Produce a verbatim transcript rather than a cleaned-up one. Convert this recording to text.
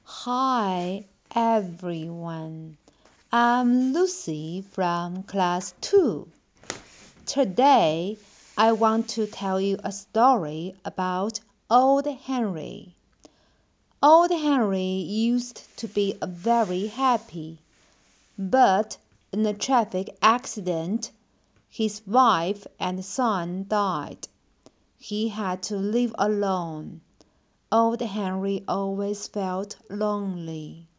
Hi everyone, I'm Lucy from class two. Today I want to tell you a story about Old Henry. Old Henry used to be very happy, but in a traffic accident, his wife and son died. He had to live alone. Old Henry always felt lonely.